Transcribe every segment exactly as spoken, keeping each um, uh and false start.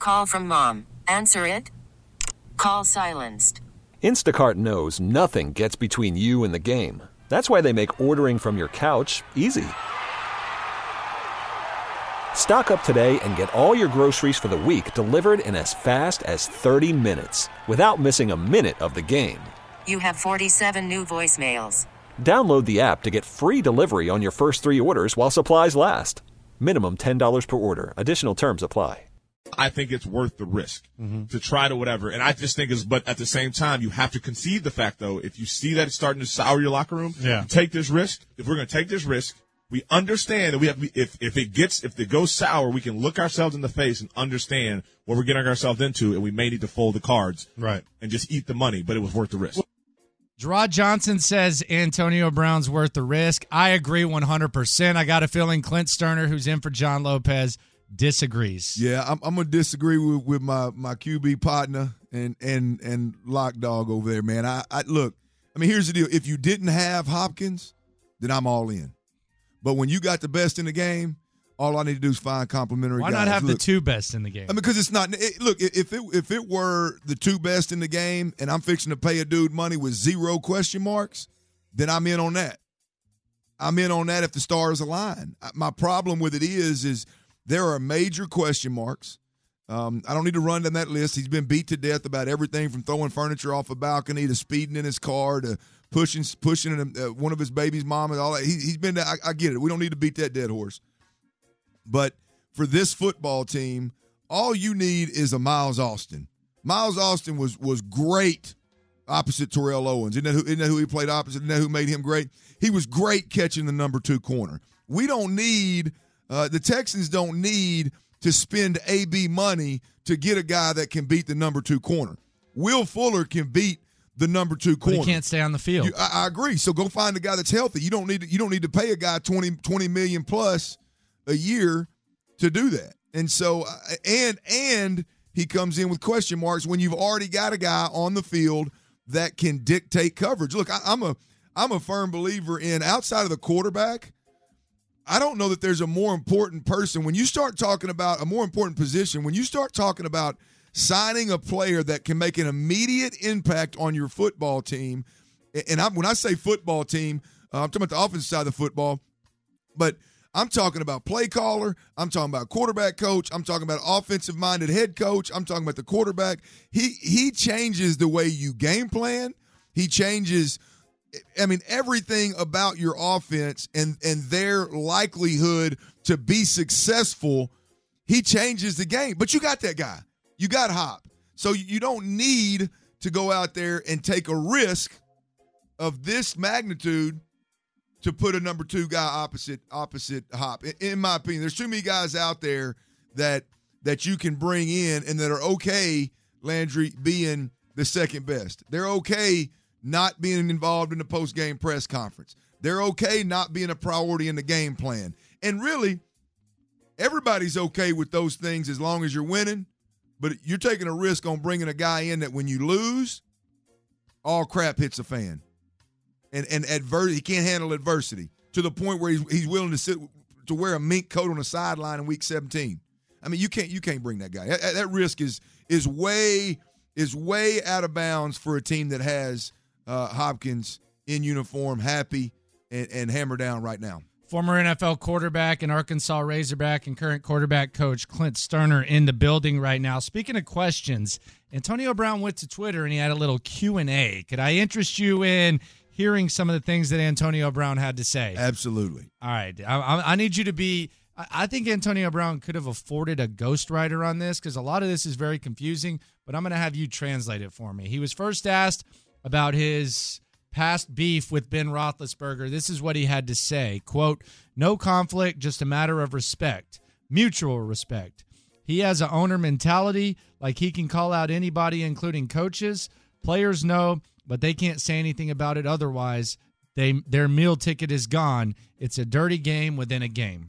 Call from mom. Answer it. Call silenced. Instacart knows nothing gets between you and the game. That's why they make ordering from your couch easy. Stock up today and get all your groceries for the week delivered in as fast as thirty minutes without missing a minute of the game. You have forty-seven new voicemails. Download the app to get free delivery on your first three orders while supplies last. Minimum ten dollars per order. Additional terms apply. I think it's worth the risk mm-hmm. to try to whatever. And I just think is, but at the same time, you have to concede the fact, though, if you see that it's starting to sour your locker room, yeah. you take this risk. If we're going to take this risk, we understand that we have, if, if it gets, if it goes sour, we can look ourselves in the face and understand what we're getting ourselves into, and we may need to fold the cards. Right. And just eat the money, but it was worth the risk. Gerard Johnson says Antonio Brown's worth the risk. I agree one hundred percent. I got a feeling Clint Sterner, who's in for John Lopez, disagrees. Yeah, I'm, I'm going to disagree with, with my, my Q B partner and and and Lock Dog over there, man. I, I Look, I mean, here's the deal. If you didn't have Hopkins, then I'm all in. But when you got the best in the game, all I need to do is find complimentary Why guys. not have look, the two best in the game? I mean, because it's not it, – look, if it if it were the two best in the game and I'm fixing to pay a dude money with zero question marks, then I'm in on that. I'm in on that if the stars align. My problem with it is, is there are major question marks. Um, I don't need to run down that list. He's been beat to death about everything from throwing furniture off a balcony to speeding in his car to pushing pushing uh, one of his baby's mom and all that. He, he's been – I, I get it. We don't need to beat that dead horse. But for this football team, all you need is a Miles Austin. Miles Austin was was great opposite Terrell Owens. Isn't that, who, isn't that who he played opposite? Isn't that who made him great? He was great catching the number two corner. We don't need uh, – the Texans don't need to spend A B money to get a guy that can beat the number two corner. Will Fuller can beat the number two corner. But he can't stay on the field. You, I, I agree. So go find a guy that's healthy. You don't need to, you don't need to pay a guy twenty, twenty million plus a year to do that. And so, and and he comes in with question marks when you've already got a guy on the field that can dictate coverage. Look, I, I'm a I'm a firm believer in outside of the quarterback, I don't know that there's a more important person. When you start talking about a more important position, when you start talking about signing a player that can make an immediate impact on your football team, and I, when I say football team, uh, I'm talking about the offensive side of the football, but I'm talking about play caller. I'm talking about quarterback coach. I'm talking about offensive-minded head coach. I'm talking about the quarterback. He he changes the way you game plan. He changes, I mean, everything about your offense and, and their likelihood to be successful. He changes the game. But you got that guy. You got Hop. So you don't need to go out there and take a risk of this magnitude to put a number two guy opposite opposite Hop. In, in my opinion, there's too many guys out there that that you can bring in and that are okay, Landry, being the second best. They're okay not being involved in the post-game press conference. They're okay not being a priority in the game plan. And really, everybody's okay with those things as long as you're winning, but you're taking a risk on bringing a guy in that when you lose, all crap hits the fan. And and adver- he can't handle adversity to the point where he's he's willing to sit to wear a mink coat on the sideline in week seventeen. I mean, you can't you can't bring that guy. That, that risk is is way is way out of bounds for a team that has uh, Hopkins in uniform, happy and, and hammer down right now. Former N F L quarterback and Arkansas Razorback and current quarterback coach Clint Sterner in the building right now. Speaking of questions, Antonio Brown went to Twitter and he had a little Q and A. Could I interest you in hearing some of the things that Antonio Brown had to say? Absolutely. All right. I, I need you to be – I think Antonio Brown could have afforded a ghostwriter on this because a lot of this is very confusing, but I'm going to have you translate it for me. He was first asked about his past beef with Ben Roethlisberger. This is what he had to say. Quote, "No conflict, just a matter of respect, mutual respect. He has an owner mentality, like he can call out anybody, including coaches. Players know – but they can't say anything about it otherwise. They their meal ticket is gone. It's a dirty game within a game."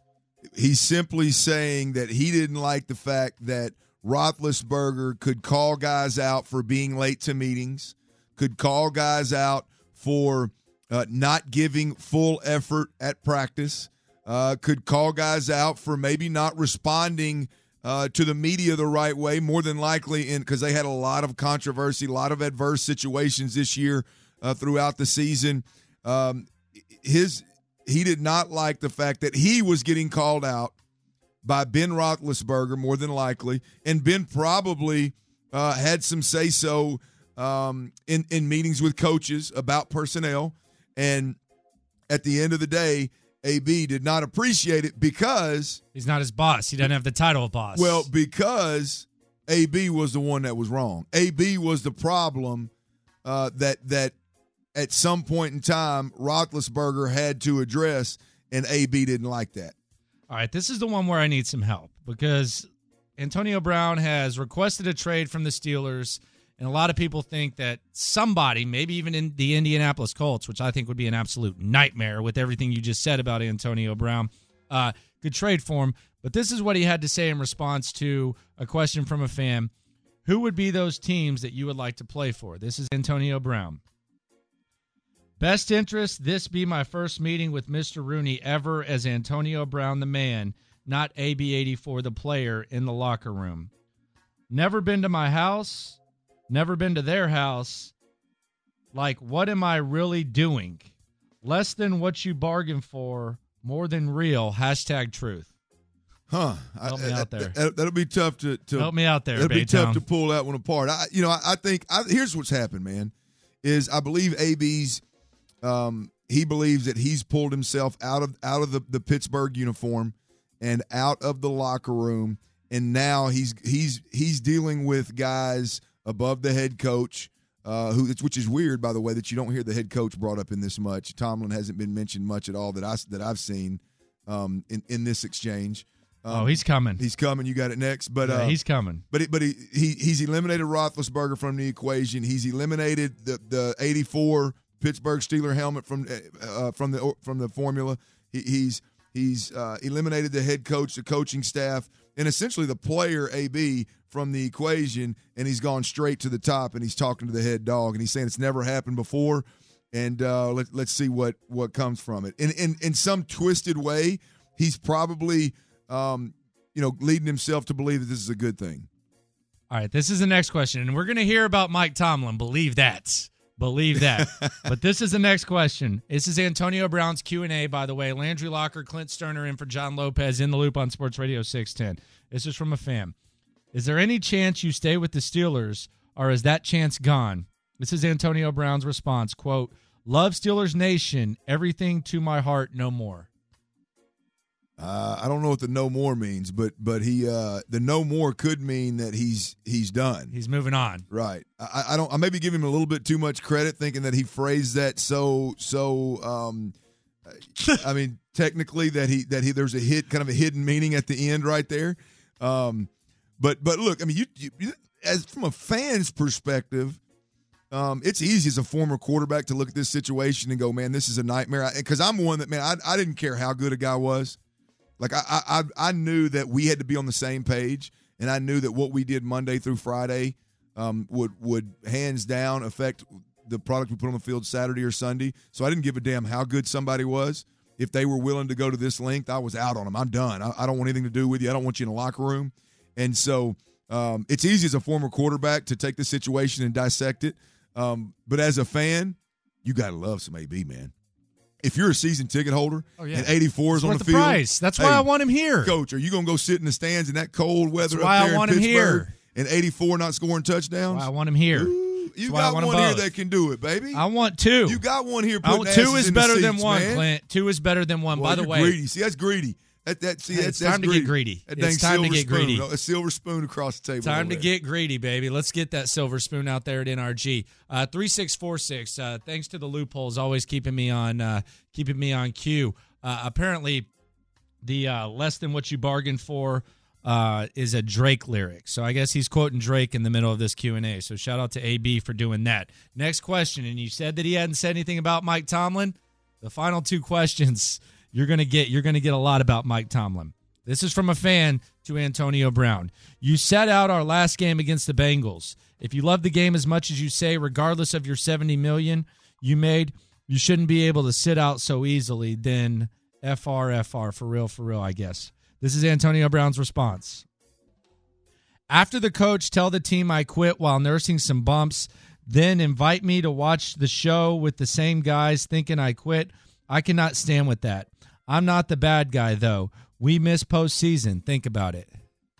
He's simply saying that he didn't like the fact that Roethlisberger could call guys out for being late to meetings, could call guys out for uh, not giving full effort at practice, uh, could call guys out for maybe not responding uh, to the media the right way, more than likely, in because they had a lot of controversy, a lot of adverse situations this year uh, throughout the season. Um, his he did not like the fact that he was getting called out by Ben Roethlisberger, more than likely, and Ben probably uh, had some say-so um, in, in meetings with coaches about personnel, and at the end of the day, A B did not appreciate it because he's not his boss. He doesn't have the title of boss. Well, because A B was the one that was wrong. A B was the problem uh, that that at some point in time Roethlisberger had to address, and A B didn't like that. All right, this is the one where I need some help because Antonio Brown has requested a trade from the Steelers, and a lot of people think that somebody, maybe even in the Indianapolis Colts, which I think would be an absolute nightmare with everything you just said about Antonio Brown, uh, could trade for him. But this is what he had to say in response to a question from a fan. Who would be those teams that you would like to play for? This is Antonio Brown. Best interest, this be my first meeting with Mister Rooney ever as Antonio Brown the man, not A B eighty-four the player in the locker room. Never been to my house, never been to their house. Like, what am I really doing? Less than what you bargained for, more than real, hashtag truth. Huh. Help I, me I, out there. That, that'll be tough to, to Help me out there, It'll be Baytown. tough to pull that one apart. I, you know, I, I think I, here's what's happened, man, is I believe A B's Um, he believes that he's pulled himself out of out of the, the Pittsburgh uniform and out of the locker room, and now he's he's he's dealing with guys above the head coach, uh, who which is weird, by the way, that you don't hear the head coach brought up in this much. Tomlin hasn't been mentioned much at all that I that I've seen um, in in this exchange. Um, oh, he's coming. He's coming. You got it next, but yeah, uh, he's coming. But it, but he, he he's eliminated Roethlisberger from the equation. He's eliminated the the eighty-four Pittsburgh Steeler helmet from uh, from the from the formula. He, he's he's uh, eliminated the head coach, the coaching staff, and essentially the player A B from the equation. And he's gone straight to the top, and he's talking to the head dog, and he's saying it's never happened before. And uh, let let's see what what comes from it. In in in some twisted way, he's probably um, you know leading himself to believe that this is a good thing. All right, this is the next question, and we're going to hear about Mike Tomlin. Believe that. Believe that. But this is the next question. This is Antonio Brown's Q and A, by the way. Landry Locker, Clint Sterner in for John Lopez in the loop on Sports Radio six ten. This is from a fan. Is there any chance you stay with the Steelers, or is that chance gone? This is Antonio Brown's response, quote, love Steelers Nation, everything to my heart, no more. Uh, I don't know what the no more means, but but he uh, the no more could mean that he's he's done. He's moving on. Right. I, I don't. I maybe give him a little bit too much credit, thinking that he phrased that so so. Um, I mean, technically that he that he there's a hit kind of a hidden meaning at the end right there. Um, but but look, I mean, you, you as from a fan's perspective, um, it's easy as a former quarterback to look at this situation and go, man, this is a nightmare. Because I'm one that man, I I didn't care how good a guy was. Like, I, I I knew that we had to be on the same page, and I knew that what we did Monday through Friday um, would, would hands down affect the product we put on the field Saturday or Sunday. So I didn't give a damn how good somebody was. If they were willing to go to this length, I was out on them. I'm done. I, I don't want anything to do with you. I don't want you in the locker room. And so um, it's easy as a former quarterback to take the situation and dissect it. Um, but as a fan, you got to love some A B, man. If you're a season ticket holder oh, yeah. and eighty-four is it's on the, the field, price. That's hey, why I want him here. Coach, are you going to go sit in the stands in that cold weather That's up why there I want in him Pittsburgh here. and eighty-four not scoring touchdowns? That's why I want him here. Ooh, you That's why I got want one them here both. that can do it, baby. I want two. You got one here I putting want, two asses is in the better seats, than one, man. Clint. Two is better than one. Boy, By the you're way, greedy. See, that's greedy. That that see, Hey, that's, it's that's time to get greedy. greedy. That It's dang time to silver get spoon. greedy. A silver spoon across the table. time over to there. get greedy, baby. Let's get that silver spoon out there at N R G. Uh, three six four six. Uh, thanks to the loopholes, always keeping me on uh, keeping me on cue. Uh, apparently, the uh, less than what you bargained for uh, is a Drake lyric. So I guess he's quoting Drake in the middle of this Q and A. So shout out to A B for doing that. Next question, and you said that he hadn't said anything about Mike Tomlin. The final two questions you're gonna get. You're gonna get a lot about Mike Tomlin. This is from a fan to Antonio Brown. You sat out our last game against the Bengals. If you love the game as much as you say, regardless of your seventy million dollars you made, you shouldn't be able to sit out so easily. Then F R F R, for real, for real, I guess. This is Antonio Brown's response. After the coach, tell the team I quit while nursing some bumps, then invite me to watch the show with the same guys thinking I quit. I cannot stand with that. I'm not the bad guy, though. We miss postseason. Think about it.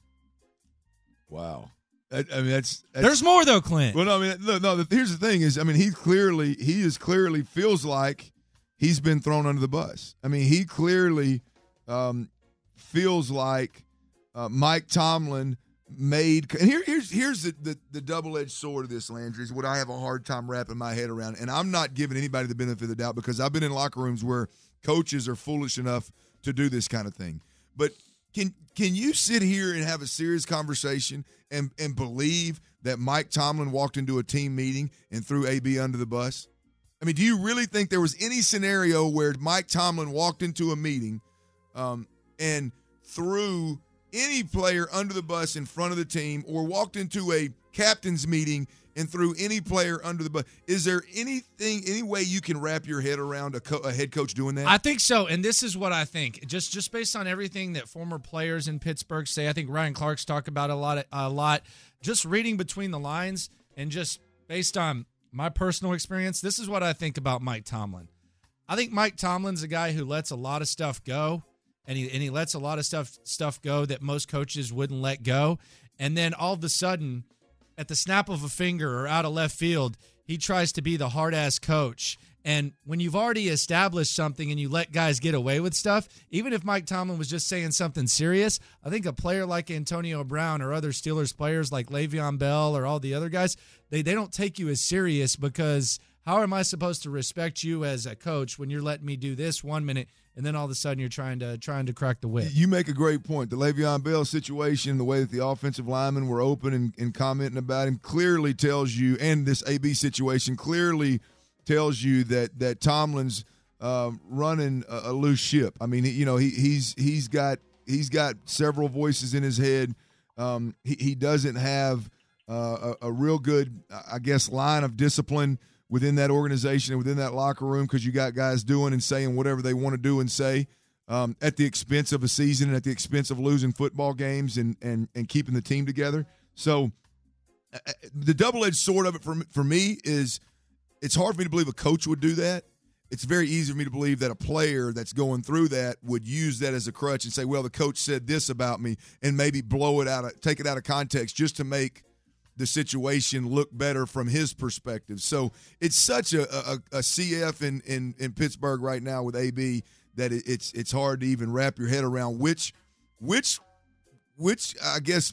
Wow. I, I mean, that's, that's there's more though, Clint. Well, no, I mean, no, no. The, here's the thing: is I mean, he clearly, he is clearly feels like he's been thrown under the bus. I mean, he clearly um, feels like uh, Mike Tomlin made. And here, here's here's the, the the double-edged sword of this, Landry, is what I have a hard time wrapping my head around. And I'm not giving anybody the benefit of the doubt because I've been in locker rooms where coaches are foolish enough to do this kind of thing. But can can you sit here and have a serious conversation and, and believe that Mike Tomlin walked into a team meeting and threw A B under the bus? I mean, do you really think there was any scenario where Mike Tomlin walked into a meeting um, and threw any player under the bus in front of the team, or walked into a captain's meeting and threw any player under the bus? Is there anything, any way you can wrap your head around a, co- a head coach doing that? I think so, and this is what I think. Just just based on everything that former players in Pittsburgh say, I think Ryan Clark's talked about a lot. A lot. Just reading between the lines and just based on my personal experience, this is what I think about Mike Tomlin. I think Mike Tomlin's a guy who lets a lot of stuff go, and he and he lets a lot of stuff stuff go that most coaches wouldn't let go, and then all of a sudden, at the snap of a finger or out of left field, he tries to be the hard-ass coach. And when you've already established something and you let guys get away with stuff, even if Mike Tomlin was just saying something serious, I think a player like Antonio Brown or other Steelers players like Le'Veon Bell or all the other guys, they, they don't take you as serious, because how am I supposed to respect you as a coach when you're letting me do this one minute and then all of a sudden you're trying to trying to crack the whip? You make a great point. The Le'Veon Bell situation, the way that the offensive linemen were open and, and commenting about him, clearly tells you, and this A B situation clearly tells you that that Tomlin's uh, running a, a loose ship. I mean, he, you know, he he's he's got he's got several voices in his head. Um, he, he doesn't have uh, a, a real good, I guess, line of discipline within that organization and within that locker room, because you got guys doing and saying whatever they want to do and say um, at the expense of a season and at the expense of losing football games and and and keeping the team together. So uh, the double-edged sword of it for for me is, it's hard for me to believe a coach would do that. It's very easy for me to believe that a player that's going through that would use that as a crutch and say, well, the coach said this about me, and maybe blow it out of, take it out of context just to make the situation look better from his perspective. So it's such a, a, a C F in, in, in Pittsburgh right now with A B that it, it's it's hard to even wrap your head around which which which I guess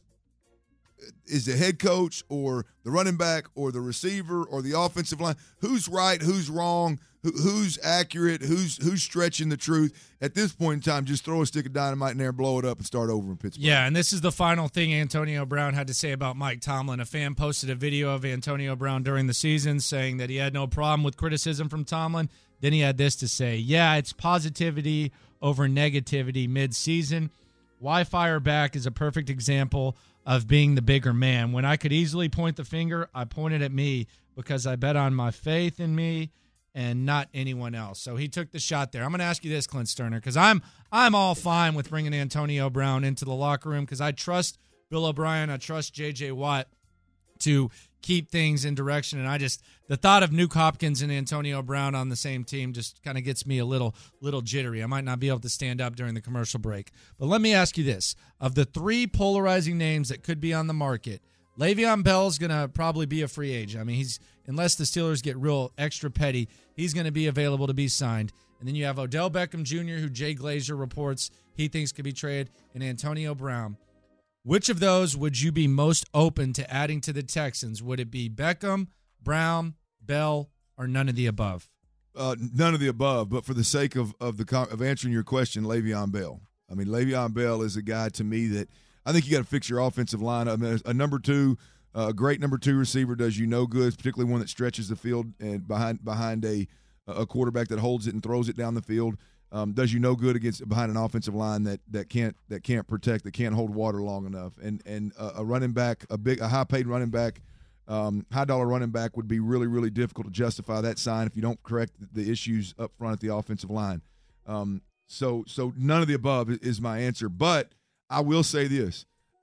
is the head coach or the running back or the receiver or the offensive line. Who's right? Who's wrong? Who, who's accurate? Who's who's stretching the truth? At this point in time, just throw a stick of dynamite in there, blow it up, and start over in Pittsburgh. Yeah, and this is the final thing Antonio Brown had to say about Mike Tomlin. A fan posted a video of Antonio Brown during the season saying that he had no problem with criticism from Tomlin. Then he had this to say: yeah, it's positivity over negativity mid-season. Why fire back is a perfect example of being the bigger man. When I could easily point the finger, I pointed at me because I bet on my faith in me and not anyone else. So he took the shot there. I'm going to ask you this, Clint Sterner, because I'm I'm all fine with bringing Antonio Brown into the locker room because I trust Bill O'Brien, I trust J J Watt to keep things in direction. And I just, the thought of Nuke Hopkins and Antonio Brown on the same team just kind of gets me a little little jittery. I might not be able to stand up during the commercial break. But let me ask you this. Of the three polarizing names that could be on the market, Le'Veon Bell's going to probably be a free agent. I mean, he's unless the Steelers get real extra petty, he's going to be available to be signed. And then you have Odell Beckham Junior, who Jay Glazer reports he thinks could be traded, and Antonio Brown. Which of those would you be most open to adding to the Texans? Would it be Beckham, Brown, Bell, or none of the above? Uh, none of the above, but for the sake of of the of answering your question, Le'Veon Bell. I mean, Le'Veon Bell is a guy to me that I think you got to fix your offensive line. I mean, a number two, uh, a great number two receiver does you no good, particularly one that stretches the field and behind behind a a quarterback that holds it and throws it down the field. Um, does you no good against behind an offensive line that that can't that can't protect, that can't hold water long enough. And and a, a running back, a big a high paid running back, um, high dollar running back would be really really difficult to justify that sign if you don't correct the issues up front at the offensive line. Um, so so none of the above is my answer. But I will say this: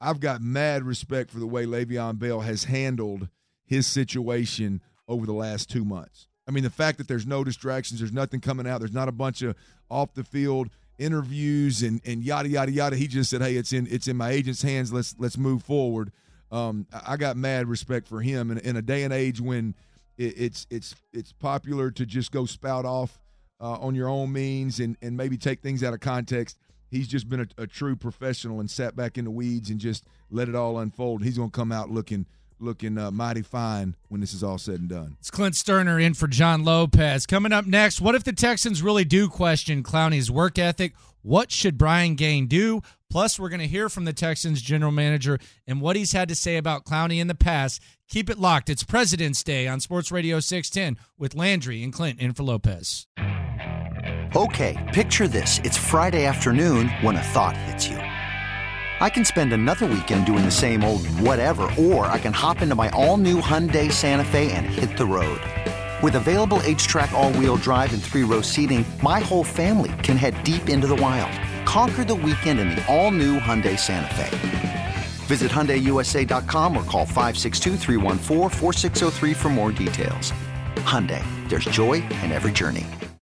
I've got mad respect for the way Le'Veon Bell has handled his situation over the last two months. I mean, the fact that there's no distractions, there's nothing coming out, there's not a bunch of off-the-field interviews and, and yada, yada, yada. He just said, hey, it's in it's in my agent's hands. Let's let's move forward. Um, I got mad respect for him. And in a day and age when it, it's it's it's popular to just go spout off uh, on your own means and, and maybe take things out of context, he's just been a, a true professional and sat back in the weeds and just let it all unfold. He's going to come out looking – looking uh, mighty fine when this is all said and done. It's Clint Sterner in for John Lopez. Coming up next, what if the Texans really do question Clowney's work ethic? What should Brian Gaine do? Plus, we're going to hear from the Texans general manager and what he's had to say about Clowney in the past. Keep it locked. It's President's Day on Sports Radio six ten with Landry and Clint in for Lopez. Okay, picture this. It's Friday afternoon when a thought hits you. I can spend another weekend doing the same old whatever, or I can hop into my all-new Hyundai Santa Fe and hit the road. With available H-Track all-wheel drive and three-row seating, my whole family can head deep into the wild. Conquer the weekend in the all-new Hyundai Santa Fe. Visit Hyundai U S A dot com or call five six two, three one four, four six zero three for more details. Hyundai, there's joy in every journey.